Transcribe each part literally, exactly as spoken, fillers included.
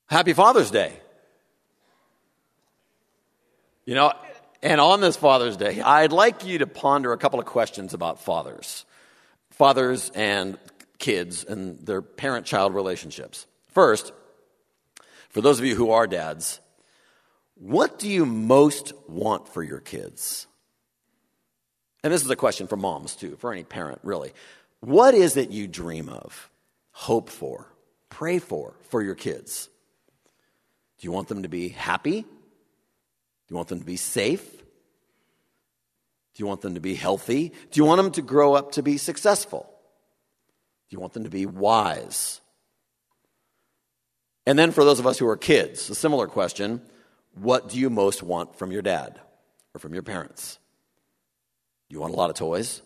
Happy Father's Day. You know, and on this Father's Day, I'd like you to ponder a couple of questions about fathers. Fathers and kids and their parent-child relationships. First, for those of you who are dads, what do you most want for your kids? And this is a question for moms, too, for any parent, really. What is it you dream of, hope for, pray for, for your kids? Do you want them to be happy? Do you want them to be safe? Do you want them to be healthy? Do you want them to grow up to be successful? Do you want them to be wise? And then for those of us who are kids, a similar question, what do you most want from your dad or from your parents? Do you want a lot of toys?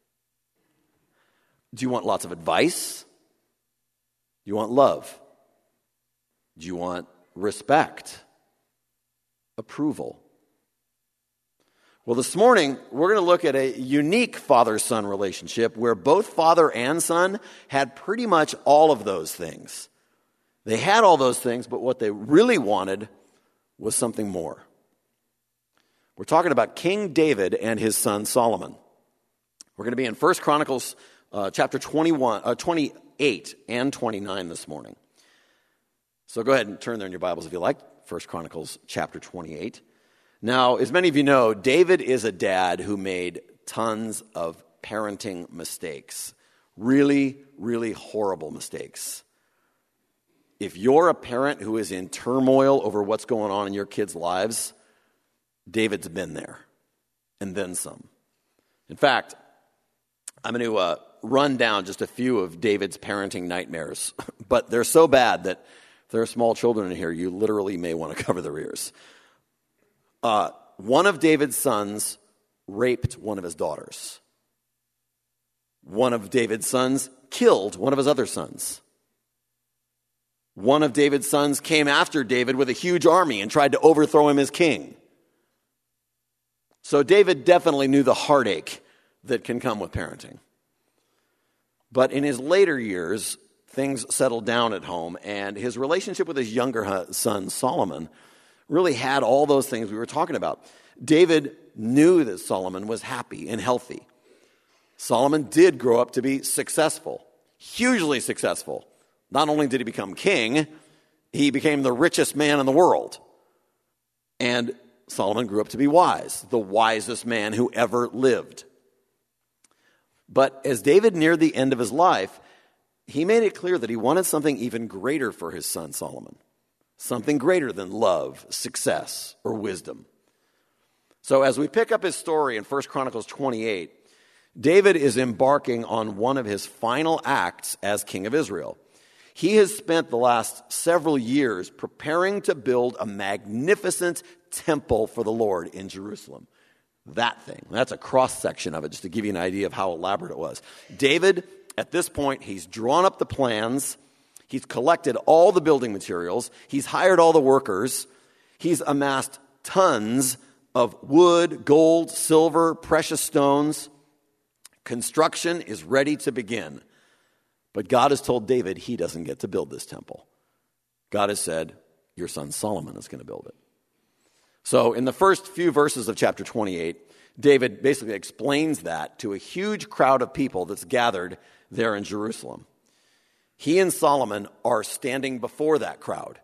Do you want lots of advice? Do you want love? Do you want respect? Approval? Well, this morning, we're going to look at a unique father-son relationship where both father and son had pretty much all of those things. They had all those things, but what they really wanted was something more. We're talking about King David and his son Solomon. We're going to be in First Chronicles uh, chapter twenty-one, uh, twenty-eight and twenty-nine this morning. So go ahead and turn there in your Bibles if you like. First Chronicles chapter twenty-eight. Now, as many of you know, David is a dad who made tons of parenting mistakes. Really, really horrible mistakes. If you're a parent who is in turmoil over what's going on in your kids' lives, David's been there, and then some. In fact, I'm going to uh, run down just a few of David's parenting nightmares, but they're so bad that if there are small children in here, you literally may want to cover their ears. Uh, one of David's sons raped one of his daughters. One of David's sons killed one of his other sons. One of David's sons came after David with a huge army and tried to overthrow him as king. So David definitely knew the heartache that can come with parenting. But in his later years, things settled down at home, and his relationship with his younger son, Solomon, really had all those things we were talking about. David knew that Solomon was happy and healthy. Solomon did grow up to be successful, hugely successful. Not only did he become king, he became the richest man in the world. And Solomon grew up to be wise, the wisest man who ever lived. But as David neared the end of his life, he made it clear that he wanted something even greater for his son Solomon. Something greater than love, success, or wisdom. So as we pick up his story in First Chronicles twenty-eight, David is embarking on one of his final acts as king of Israel. He has spent the last several years preparing to build a magnificent temple for the Lord in Jerusalem. That thing. That's a cross-section of it, just to give you an idea of how elaborate it was. David, at this point, he's drawn up the plans. He's collected all the building materials. He's hired all the workers. He's amassed tons of wood, gold, silver, precious stones. Construction is ready to begin. But God has told David he doesn't get to build this temple. God has said, your son Solomon is going to build it. So in the first few verses of chapter twenty-eight, David basically explains that to a huge crowd of people that's gathered there in Jerusalem. He and Solomon are standing before that crowd.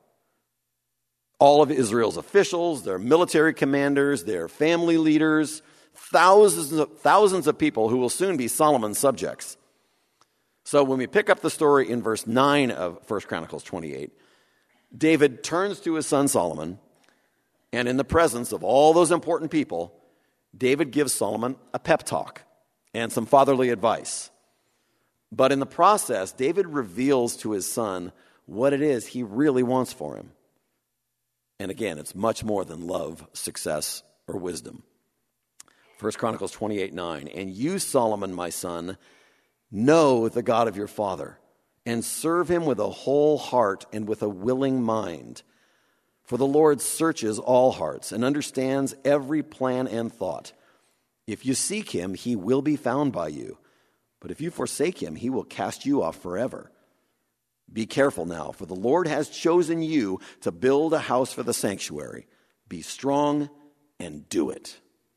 All of Israel's officials, their military commanders, their family leaders, thousands of, thousands of people who will soon be Solomon's subjects. So when we pick up the story in verse nine of First Chronicles twenty-eight, David turns to his son Solomon, and in the presence of all those important people, David gives Solomon a pep talk and some fatherly advice. But in the process, David reveals to his son what it is he really wants for him. And again, it's much more than love, success, or wisdom. First Chronicles twenty-eight nine, and you, Solomon, my son, know the God of your father, and serve him with a whole heart and with a willing mind. For the Lord searches all hearts and understands every plan and thought. If you seek him, he will be found by you. But if you forsake him, he will cast you off forever. Be careful now, for the Lord has chosen you to build a house for the sanctuary. Be strong and do it.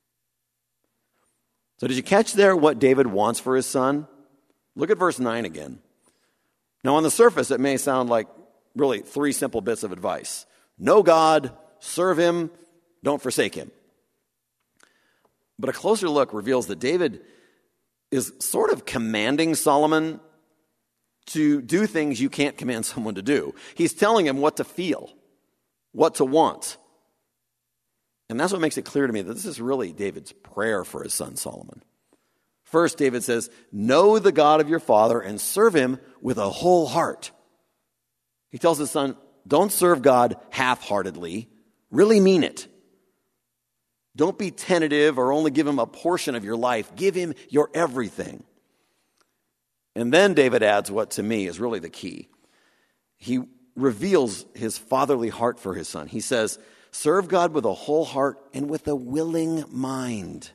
So did you catch there what David wants for his son? Look at verse nine again. Now on the surface, it may sound like really three simple bits of advice. Know God, serve him, don't forsake him. But a closer look reveals that David is sort of commanding Solomon to do things you can't command someone to do. He's telling him what to feel, what to want. And that's what makes it clear to me that this is really David's prayer for his son Solomon. First, David says, know the God of your father and serve him with a whole heart. He tells his son, don't serve God half-heartedly. Really mean it. Don't be tentative or only give him a portion of your life. Give him your everything. And then David adds what to me is really the key. He reveals his fatherly heart for his son. He says, serve God with a whole heart and with a willing mind.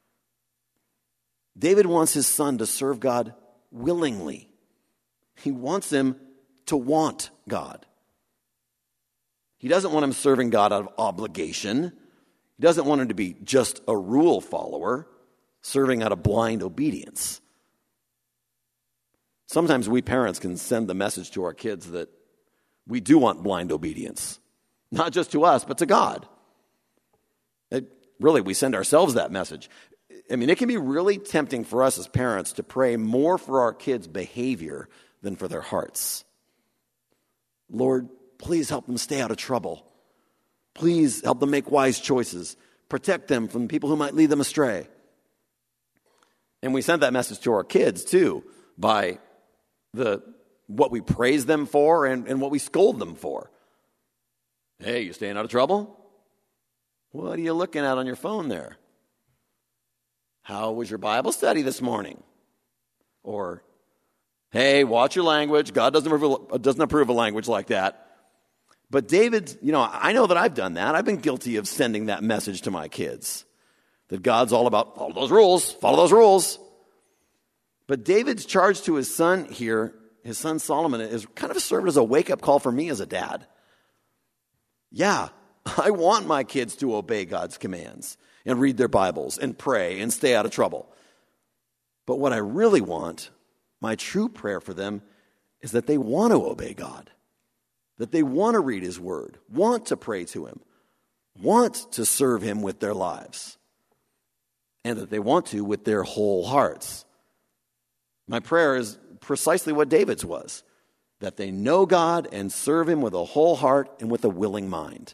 David wants his son to serve God willingly. He wants him to want God. He doesn't want him serving God out of obligation. He doesn't want him to be just a rule follower, serving out of blind obedience. Sometimes we parents can send the message to our kids that we do want blind obedience, not just to us, but to God. It, really, we send ourselves that message. I mean, it can be really tempting for us as parents to pray more for our kids' behavior than for their hearts. Lord, please help them stay out of trouble. Please help them make wise choices. Protect them from people who might lead them astray. And we send that message to our kids, too, by the what we praise them for and, and what we scold them for. Hey, you staying out of trouble? What are you looking at on your phone there? How was your Bible study this morning? Or, hey, watch your language. God doesn't approve, doesn't approve of language like that. But David, you know, I know that I've done that. I've been guilty of sending that message to my kids. That God's all about, follow those rules, follow those rules. But David's charge to his son here, his son Solomon, is kind of served as a wake-up call for me as a dad. Yeah, I want my kids to obey God's commands and read their Bibles and pray and stay out of trouble. But what I really want, my true prayer for them, is that they want to obey God, that they want to read his word, want to pray to him, want to serve him with their lives, and that they want to with their whole hearts. My prayer is precisely what David's was, that they know God and serve him with a whole heart and with a willing mind.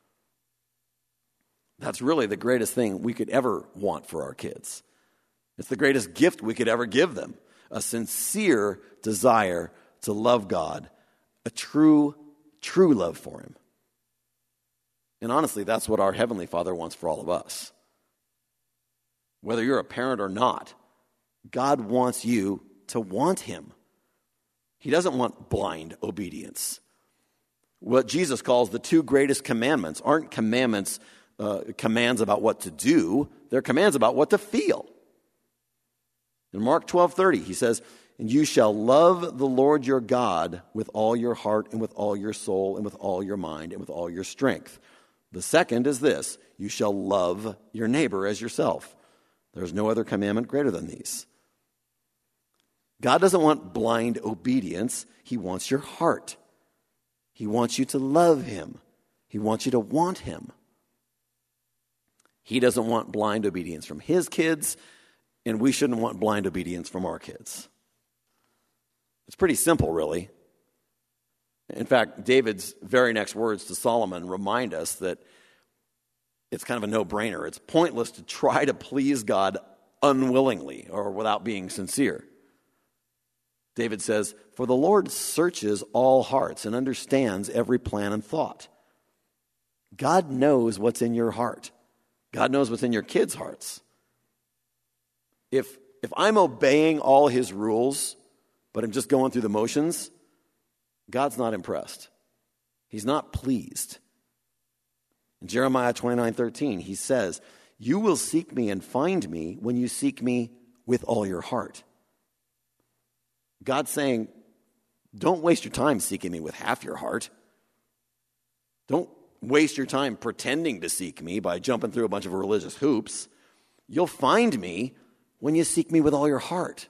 That's really the greatest thing we could ever want for our kids. It's the greatest gift we could ever give them, a sincere desire to love God, a true, true love for him. And honestly, that's what our Heavenly Father wants for all of us. Whether you're a parent or not, God wants you to want him. He doesn't want blind obedience. What Jesus calls the two greatest commandments aren't commandments, uh, commands about what to do. They're commands about what to feel. In Mark twelve thirty, he says, and you shall love the Lord your God with all your heart and with all your soul and with all your mind and with all your strength. The second is this, you shall love your neighbor as yourself. There's no other commandment greater than these. God doesn't want blind obedience. He wants your heart. He wants you to love him. He wants you to want him. He doesn't want blind obedience from his kids, and we shouldn't want blind obedience from our kids. It's pretty simple, really. In fact, David's very next words to Solomon remind us that it's kind of a no-brainer. It's pointless to try to please God unwillingly or without being sincere. David says, for the Lord searches all hearts and understands every plan and thought. God knows what's in your heart. God knows what's in your kids' hearts. If, if I'm obeying all his rules, but I'm just going through the motions, God's not impressed. He's not pleased. In Jeremiah twenty-nine thirteen, he says, you will seek me and find me when you seek me with all your heart. God's saying, Don't waste your time seeking me with half your heart. Don't waste your time pretending to seek me by jumping through a bunch of religious hoops. You'll find me when you seek me with all your heart.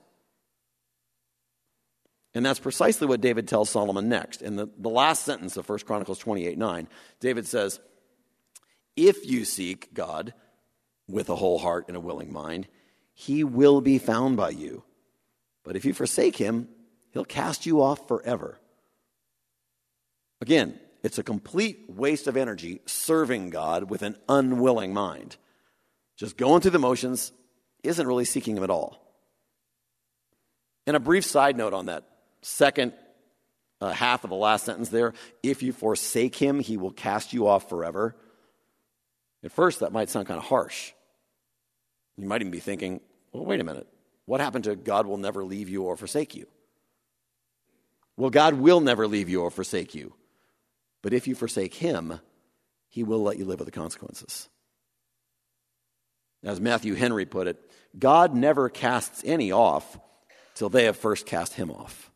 And that's precisely what David tells Solomon next. In the, the last sentence of First Chronicles twenty-eight nine, David says, if you seek God with a whole heart and a willing mind, he will be found by you. But if you forsake him, he'll cast you off forever. Again, it's a complete waste of energy serving God with an unwilling mind. Just going through the motions isn't really seeking him at all. And a brief side note on that second uh, half of the last sentence there, if you forsake him, he will cast you off forever. At first, that might sound kind of harsh. You might even be thinking, well, wait a minute. What happened to God will never leave you or forsake you? Well, God will never leave you or forsake you. But if you forsake him, he will let you live with the consequences. As Matthew Henry put it, God never casts any off till they have first cast him off.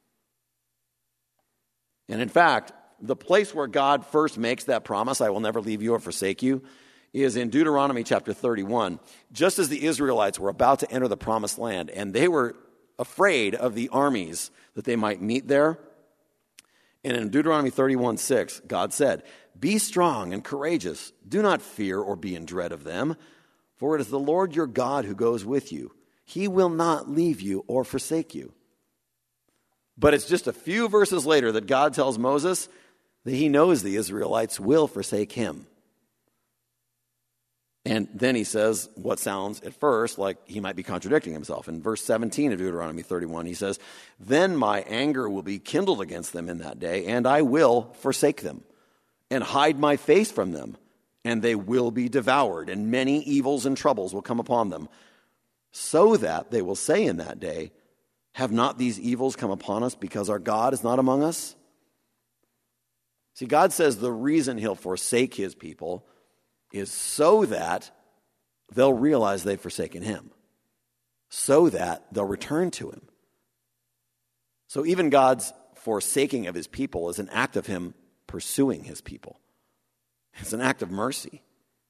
And in fact, the place where God first makes that promise, I will never leave you or forsake you, is in Deuteronomy chapter thirty-one. Just as the Israelites were about to enter the promised land, and they were afraid of the armies that they might meet there. And in Deuteronomy thirty-one six, God said, be strong and courageous. Do not fear or be in dread of them, for it is the Lord your God who goes with you. He will not leave you or forsake you. But it's just a few verses later that God tells Moses that he knows the Israelites will forsake him. And then he says what sounds at first like he might be contradicting himself. In verse seventeen of Deuteronomy thirty-one, he says, then my anger will be kindled against them in that day, and I will forsake them and hide my face from them, and they will be devoured, and many evils and troubles will come upon them, so that they will say in that day, have not these evils come upon us because our God is not among us? See, God says the reason he'll forsake his people is so that they'll realize they've forsaken him, so that they'll return to him. So even God's forsaking of his people is an act of him pursuing his people. It's an act of mercy.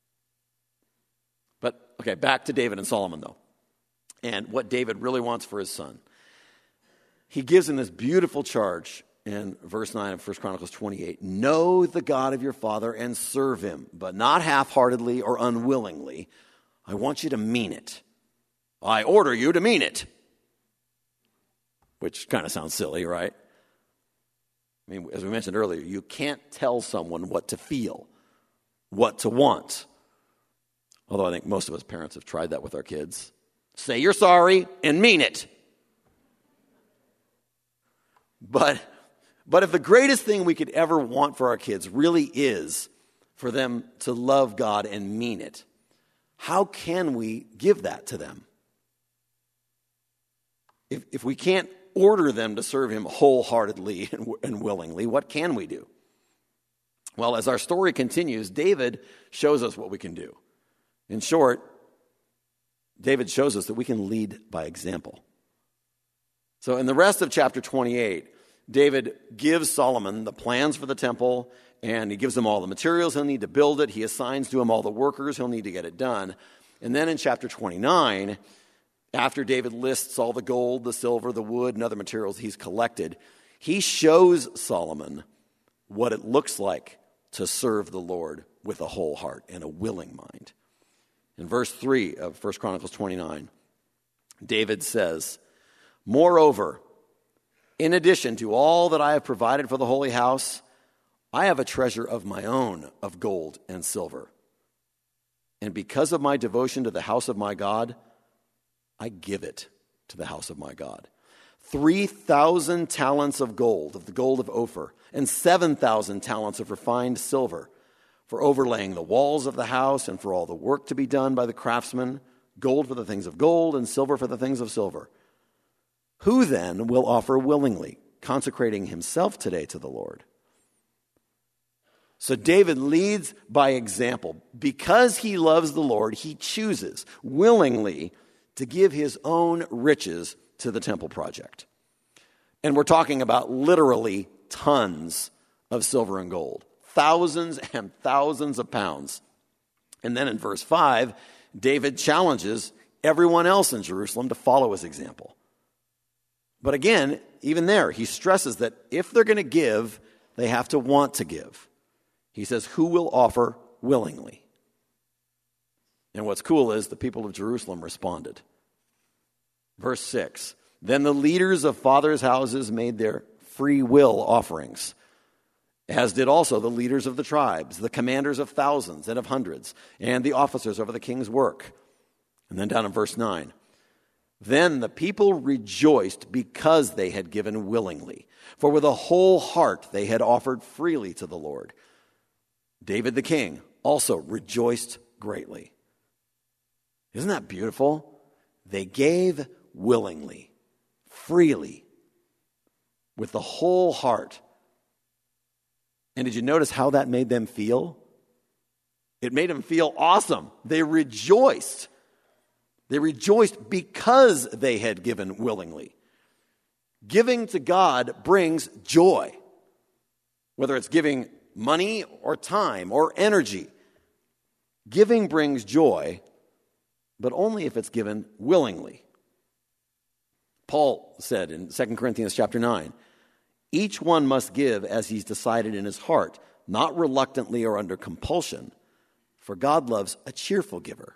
But, okay, back to David and Solomon, though, and what David really wants for his son. He gives him this beautiful charge in verse nine of First Chronicles twenty-eight. Know the God of your father and serve him, but not half-heartedly or unwillingly. I want you to mean it. I order you to mean it. Which kind of sounds silly, right? I mean, as we mentioned earlier, you can't tell someone what to feel, what to want. Although I think most of us parents have tried that with our kids. Say you're sorry and mean it. But, but if the greatest thing we could ever want for our kids really is for them to love God and mean it, how can we give that to them? If, if we can't order them to serve him wholeheartedly and, and willingly, what can we do? Well, as our story continues, David shows us what we can do. In short, David shows us that we can lead by example. So in the rest of chapter twenty-eight, David gives Solomon the plans for the temple, and he gives him all the materials he'll need to build it. He assigns to him all the workers he'll need to get it done. And then in chapter twenty-nine, after David lists all the gold, the silver, the wood, and other materials he's collected, he shows Solomon what it looks like to serve the Lord with a whole heart and a willing mind. In verse three of First Chronicles twenty-nine, David says, moreover, in addition to all that I have provided for the holy house, I have a treasure of my own of gold and silver. And because of my devotion to the house of my God, I give it to the house of my God. Three thousand talents of gold, of the gold of Ophir, and seven thousand talents of refined silver, for overlaying the walls of the house and for all the work to be done by the craftsmen, gold for the things of gold and silver for the things of silver. Who then will offer willingly, consecrating himself today to the Lord? So David leads by example. Because he loves the Lord, he chooses willingly to give his own riches to the temple project. And we're talking about literally tons of silver and gold, thousands and thousands of pounds. And then in verse five, David challenges everyone else in Jerusalem to follow his example. But again, even there, he stresses that if they're going to give, they have to want to give. He says, who will offer willingly? And what's cool is the people of Jerusalem responded. Verse six, then the leaders of fathers' houses made their free will offerings, as did also the leaders of the tribes, the commanders of thousands and of hundreds, and the officers over the king's work. And then down in verse nine, then the people rejoiced because they had given willingly, for with a whole heart they had offered freely to the Lord. David the king also rejoiced greatly. Isn't that beautiful? They gave willingly, freely, with the whole heart. And did you notice how that made them feel? It made them feel awesome. They rejoiced. They rejoiced because they had given willingly. Giving to God brings joy, whether it's giving money or time or energy. Giving brings joy, but only if it's given willingly. Paul said in Second Corinthians chapter nine, each one must give as he's decided in his heart, not reluctantly or under compulsion, for God loves a cheerful giver.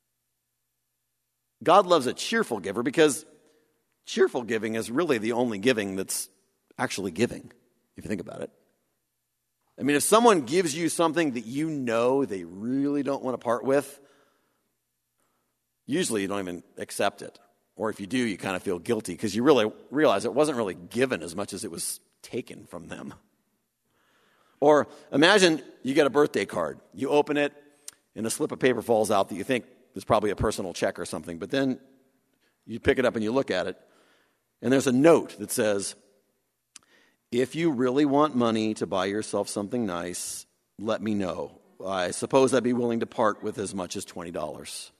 God loves a cheerful giver because cheerful giving is really the only giving that's actually giving, if you think about it. I mean, if someone gives you something that you know they really don't want to part with, usually you don't even accept it. Or if you do, you kind of feel guilty because you really realize it wasn't really given as much as it was taken from them. Or imagine you get a birthday card. You open it, and a slip of paper falls out that you think is probably a personal check or something. But then you pick it up and you look at it, and there's a note that says, if you really want money to buy yourself something nice, let me know. I suppose I'd be willing to part with as much as twenty dollars.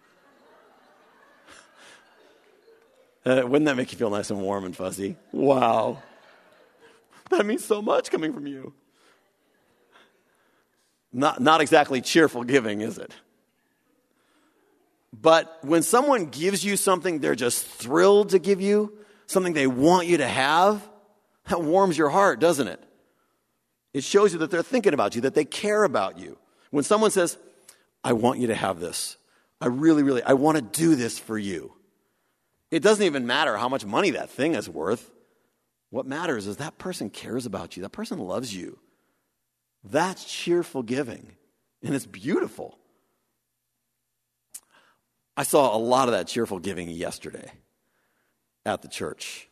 Uh, wouldn't that make you feel nice and warm and fuzzy? Wow. That means so much coming from you. Not, not exactly cheerful giving, is it? But when someone gives you something they're just thrilled to give you, something they want you to have, that warms your heart, doesn't it? It shows you that they're thinking about you, that they care about you. When someone says, I want you to have this. I really, really, I want to do this for you. It doesn't even matter how much money that thing is worth. What matters is that person cares about you. That person loves you. That's cheerful giving, and it's beautiful. I saw a lot of that cheerful giving yesterday at the church.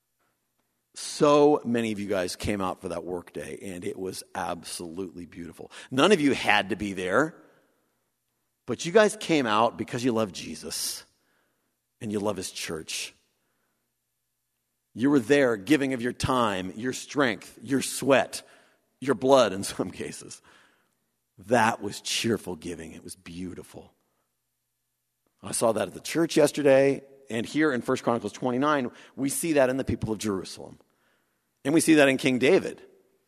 So many of you guys came out for that work day, and it was absolutely beautiful. None of you had to be there, but you guys came out because you love Jesus. And you love his church. You were there giving of your time, your strength, your sweat, your blood in some cases. That was cheerful giving. It was beautiful. I saw that at the church yesterday, and here in First Chronicles twenty-nine, we see that in the people of Jerusalem. And we see that in King David.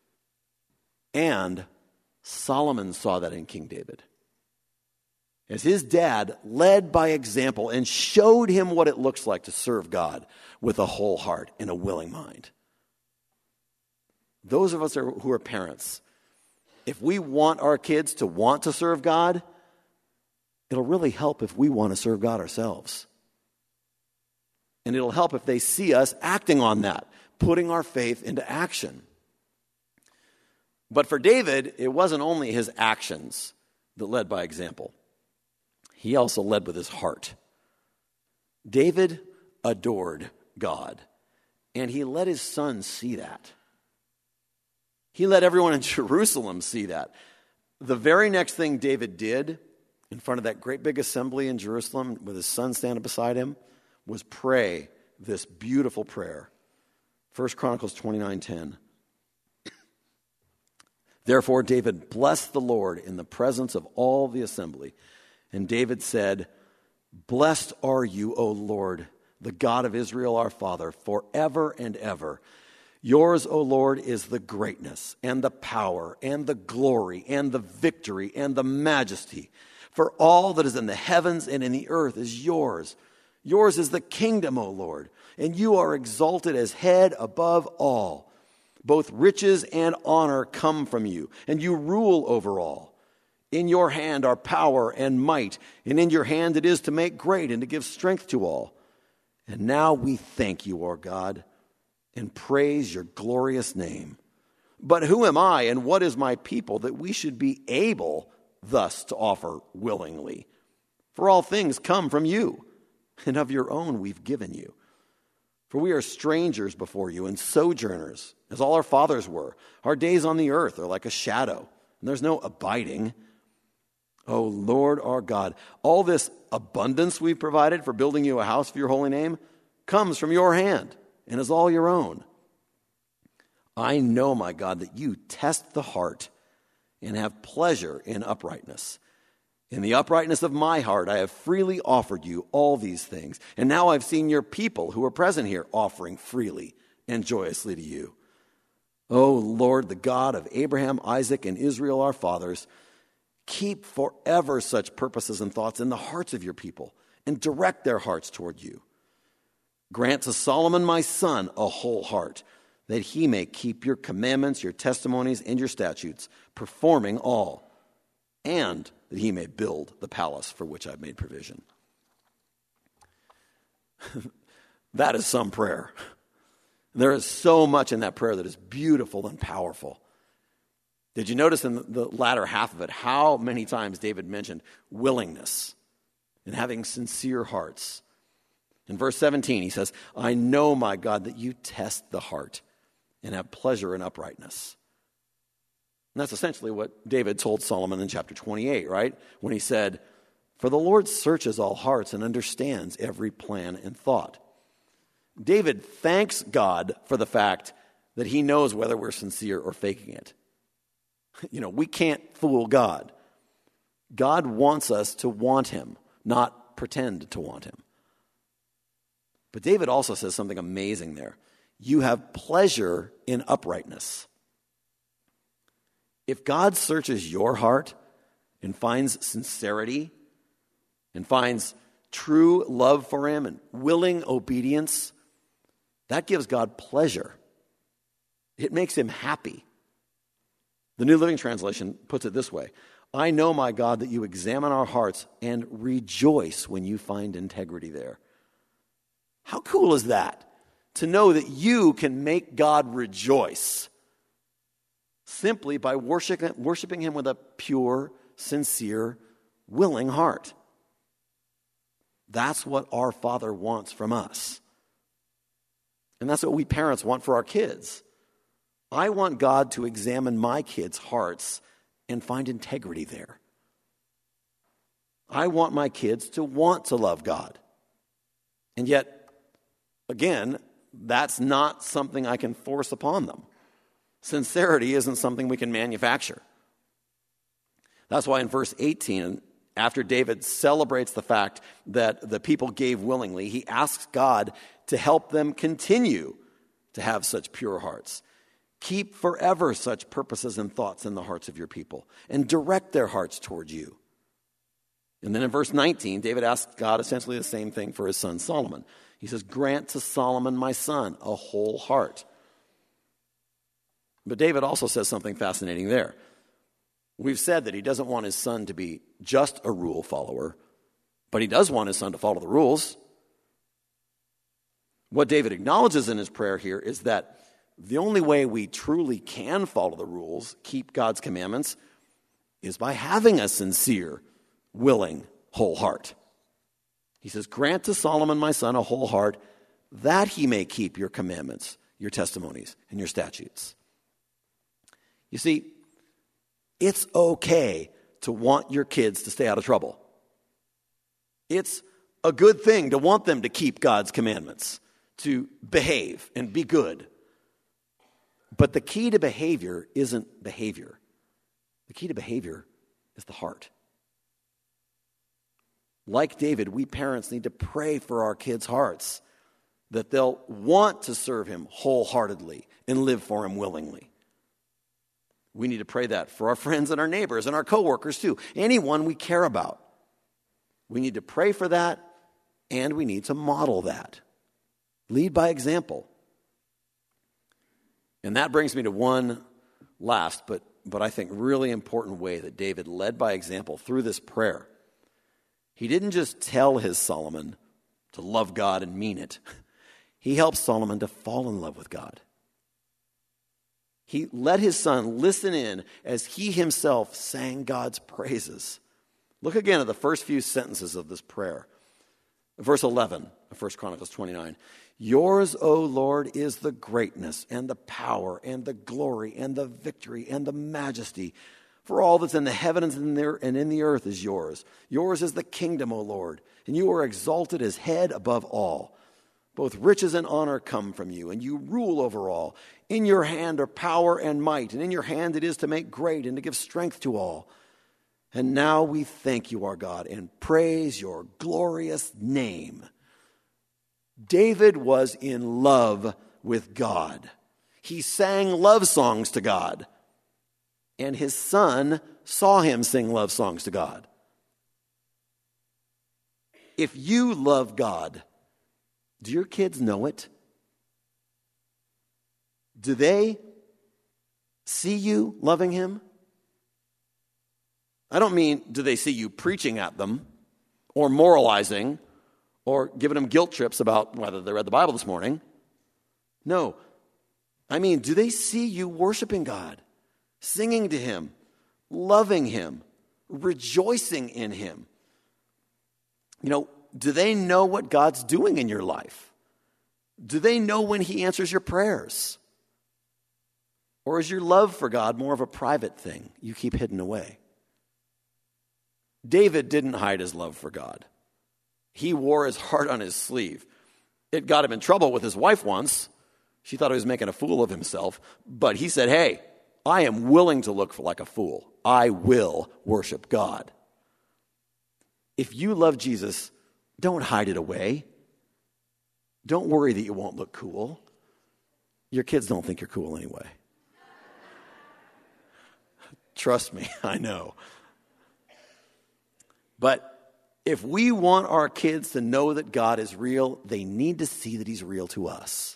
And Solomon saw that in King David. As his dad led by example and showed him what it looks like to serve God with a whole heart and a willing mind. Those of us who are parents, if we want our kids to want to serve God, it'll really help if we want to serve God ourselves. And it'll help if they see us acting on that, putting our faith into action. But for David, it wasn't only his actions that led by example. He also led with his heart. David adored God, and he let his son see that. He let everyone in Jerusalem see that. The very next thing David did in front of that great big assembly in Jerusalem with his son standing beside him was pray this beautiful prayer. First Chronicles twenty-nine ten. Therefore David blessed the Lord in the presence of all the assembly. And David said, blessed are you, O Lord, the God of Israel our Father, forever and ever. Yours, O Lord, is the greatness and the power and the glory and the victory and the majesty. For all that is in the heavens and in the earth is yours. Yours is the kingdom, O Lord, and you are exalted as head above all. Both riches and honor come from you, and you rule over all. In your hand are power and might, and in your hand it is to make great and to give strength to all. And now we thank you, our God, and praise your glorious name. But who am I and what is my people that we should be able thus to offer willingly? For all things come from you, and of your own we've given you. For we are strangers before you and sojourners, as all our fathers were. Our days on the earth are like a shadow, and there's no abiding. O Lord our God, all this abundance we've provided for building you a house for your holy name comes from your hand and is all your own. I know, my God, that you test the heart and have pleasure in uprightness. In the uprightness of my heart, I have freely offered you all these things. And now I've seen your people who are present here offering freely and joyously to you. O Lord, the God of Abraham, Isaac, and Israel, our fathers, keep forever such purposes and thoughts in the hearts of your people and direct their hearts toward you. Grant to Solomon, my son, a whole heart, that he may keep your commandments, your testimonies, and your statutes, performing all, and that he may build the palace for which I've made provision. That is some prayer. There is so much in that prayer that is beautiful and powerful. Did you notice in the latter half of it how many times David mentioned willingness and having sincere hearts? In verse seventeen, he says, I know, my God, that you test the heart and have pleasure in uprightness. And that's essentially what David told Solomon in chapter twenty-eight, right? When he said, for the Lord searches all hearts and understands every plan and thought. David thanks God for the fact that he knows whether we're sincere or faking it. You know, we can't fool God. God wants us to want him, not pretend to want him. But David also says something amazing there. You have pleasure in uprightness. If God searches your heart and finds sincerity and finds true love for him and willing obedience, that gives God pleasure. It makes him happy. The New Living Translation puts it this way. I know, my God, that you examine our hearts and rejoice when you find integrity there. How cool is that? To know that you can make God rejoice simply by worshiping, worshiping him with a pure, sincere, willing heart. That's what our Father wants from us. And that's what we parents want for our kids. I want God to examine my kids' hearts and find integrity there. I want my kids to want to love God. And yet, again, that's not something I can force upon them. Sincerity isn't something we can manufacture. That's why in verse eighteen, after David celebrates the fact that the people gave willingly, he asks God to help them continue to have such pure hearts. Keep forever such purposes and thoughts in the hearts of your people and direct their hearts toward you. And then in verse nineteen, David asks God essentially the same thing for his son Solomon. He says, grant to Solomon, my son, a whole heart. But David also says something fascinating there. We've said that he doesn't want his son to be just a rule follower, but he does want his son to follow the rules. What David acknowledges in his prayer here is that the only way we truly can follow the rules, keep God's commandments, is by having a sincere, willing, whole heart. He says, grant to Solomon, my son, a whole heart, that he may keep your commandments, your testimonies, and your statutes. You see, it's okay to want your kids to stay out of trouble. It's a good thing to want them to keep God's commandments, to behave and be good. But the key to behavior isn't behavior. The key to behavior is the heart. Like David, we parents need to pray for our kids' hearts that they'll want to serve him wholeheartedly and live for him willingly. We need to pray that for our friends and our neighbors and our coworkers too. Anyone we care about. We need to pray for that, and we need to model that. Lead by example. And that brings me to one last, but, but I think really important way that David led by example through this prayer. He didn't just tell his Solomon to love God and mean it. He helped Solomon to fall in love with God. He let his son listen in as he himself sang God's praises. Look again at the first few sentences of this prayer. Verse eleven of First Chronicles twenty-nine. Yours, O Lord, is the greatness and the power and the glory and the victory and the majesty. For all that's in the heavens and in the earth is yours. Yours is the kingdom, O Lord, and you are exalted as head above all. Both riches and honor come from you, and you rule over all. In your hand are power and might, and in your hand it is to make great and to give strength to all. And now we thank you, our God, and praise your glorious name. David was in love with God. He sang love songs to God. And his son saw him sing love songs to God. If you love God, do your kids know it? Do they see you loving him? I don't mean do they see you preaching at them or moralizing or giving them guilt trips about whether they read the Bible this morning. No. I mean, do they see you worshiping God, singing to him, loving him, rejoicing in him? You know, do they know what God's doing in your life? Do they know when he answers your prayers? Or is your love for God more of a private thing you keep hidden away? David didn't hide his love for God. He wore his heart on his sleeve. It got him in trouble with his wife once. She thought he was making a fool of himself. But he said, hey, I am willing to look for like a fool. I will worship God. If you love Jesus, don't hide it away. Don't worry that you won't look cool. Your kids don't think you're cool anyway. Trust me, I know. But if we want our kids to know that God is real, they need to see that he's real to us.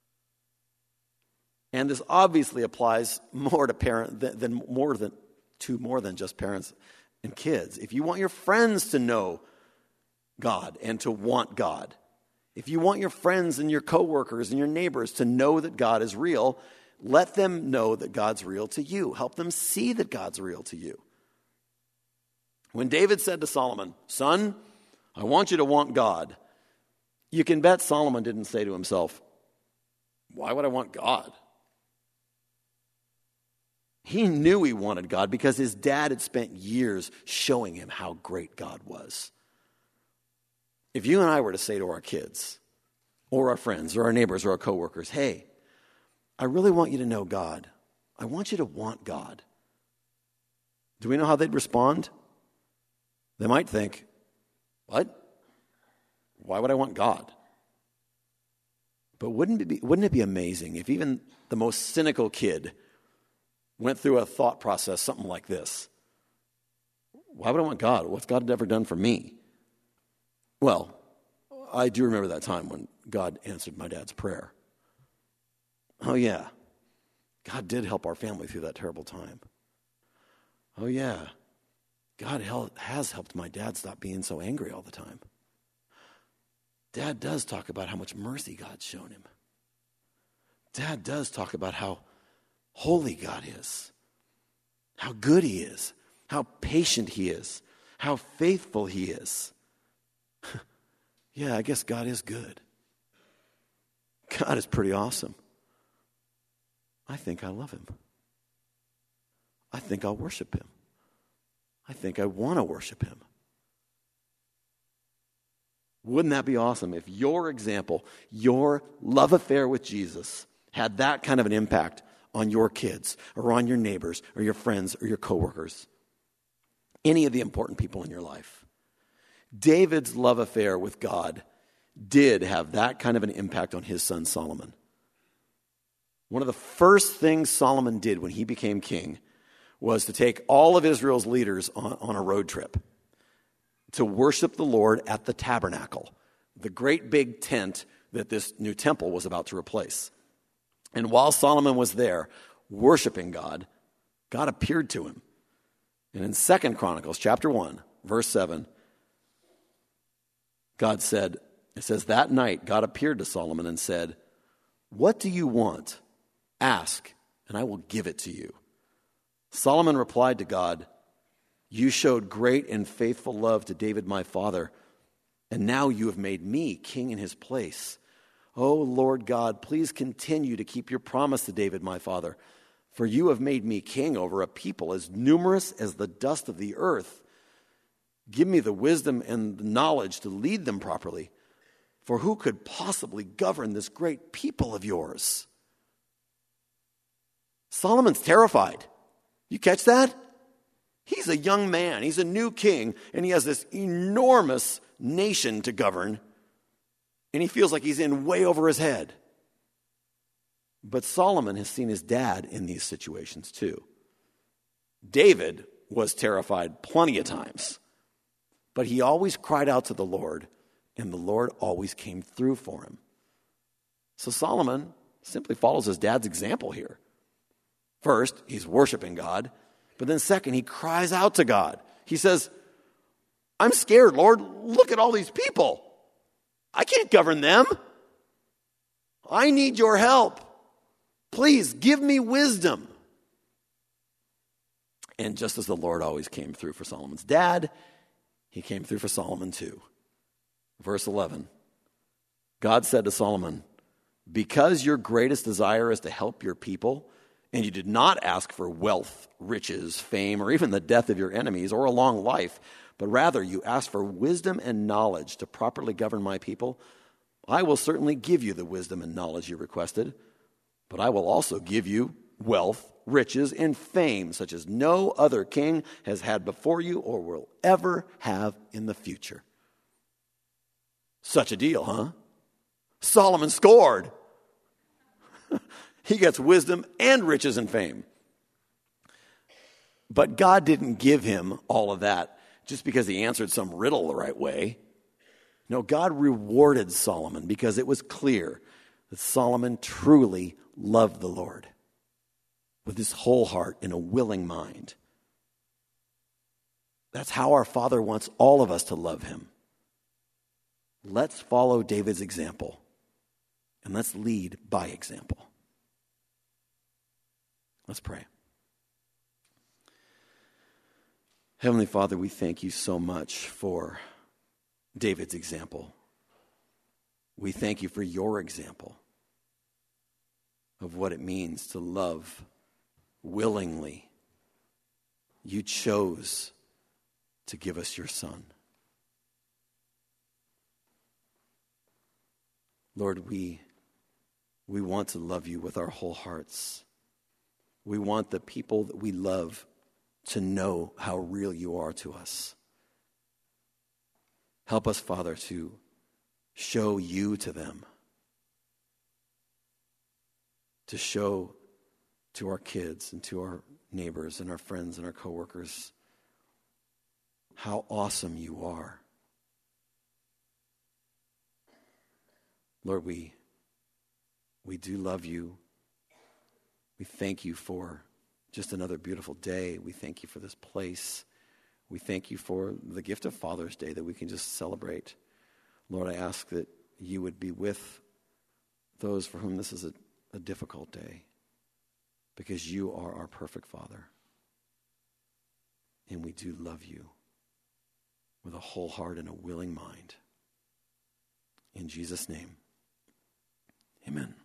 And this obviously applies more to parent than, than more than to more than just parents and kids. If you want your friends to know God and to want God, if you want your friends and your coworkers and your neighbors to know that God is real, let them know that God's real to you. Help them see that God's real to you. When David said to Solomon, son, I want you to want God, you can bet Solomon didn't say to himself, why would I want God? He knew he wanted God because his dad had spent years showing him how great God was. If you and I were to say to our kids, or our friends, or our neighbors, or our coworkers, hey, I really want you to know God. I want you to want God. Do we know how they'd respond? They might think, what? Why would I want God? But wouldn't it be, wouldn't it be amazing if even the most cynical kid went through a thought process, something like this? Why would I want God? What's God ever done for me? Well, I do remember that time when God answered my dad's prayer. Oh yeah, God did help our family through that terrible time. Oh yeah, God has helped my dad stop being so angry all the time. Dad does talk about how much mercy God's shown him. Dad does talk about how holy God is, how good he is, how patient he is, how faithful he is. Yeah, I guess God is good. God is pretty awesome. I think I love him. I think I'll worship him. I think I want to worship him. Wouldn't that be awesome if your example, your love affair with Jesus had that kind of an impact on your kids or on your neighbors or your friends or your coworkers, any of the important people in your life? David's love affair with God did have that kind of an impact on his son Solomon. One of the first things Solomon did when he became king was to take all of Israel's leaders on, on a road trip to worship the Lord at the tabernacle, the great big tent that this new temple was about to replace. And while Solomon was there worshiping God, God appeared to him. And in Second Chronicles chapter one, verse seven, God said, it says, that night God appeared to Solomon and said, "What do you want? Ask, and I will give it to you." Solomon replied to God, "You showed great and faithful love to David my father, and now you have made me king in his place. O Lord God, please continue to keep your promise to David my father, for you have made me king over a people as numerous as the dust of the earth. Give me the wisdom and the knowledge to lead them properly, for who could possibly govern this great people of yours?" Solomon's terrified. You catch that? He's a young man. He's a new king, and he has this enormous nation to govern, and he feels like he's in way over his head. But Solomon has seen his dad in these situations too. David was terrified plenty of times, but he always cried out to the Lord, and the Lord always came through for him. So Solomon simply follows his dad's example here. First, he's worshiping God, but then second, he cries out to God. He says, "I'm scared, Lord. Look at all these people. I can't govern them. I need your help. Please give me wisdom." And just as the Lord always came through for Solomon's dad, he came through for Solomon too. Verse eleven, God said to Solomon, "Because your greatest desire is to help your people, and you did not ask for wealth, riches, fame, or even the death of your enemies or a long life, but rather you asked for wisdom and knowledge to properly govern my people, I will certainly give you the wisdom and knowledge you requested, but I will also give you wealth, riches, and fame such as no other king has had before you or will ever have in the future." Such a deal, huh? Solomon scored. He gets wisdom and riches and fame. But God didn't give him all of that just because he answered some riddle the right way. No, God rewarded Solomon because it was clear that Solomon truly loved the Lord with his whole heart and a willing mind. That's how our Father wants all of us to love him. Let's follow David's example, and let's lead by example. Let's pray. Heavenly Father, we thank you so much for David's example. We thank you for your example of what it means to love willingly. You chose to give us your Son. Lord, we, we want to love you with our whole hearts. We want the people that we love to know how real you are to us. Help us, Father, to show you to them, to show to our kids and to our neighbors and our friends and our coworkers how awesome you are. Lord, we, we do love you. We thank you for just another beautiful day. We thank you for this place. We thank you for the gift of Father's Day that we can just celebrate. Lord, I ask that you would be with those for whom this is a, a difficult day, because you are our perfect Father. And we do love you with a whole heart and a willing mind. In Jesus' name, amen.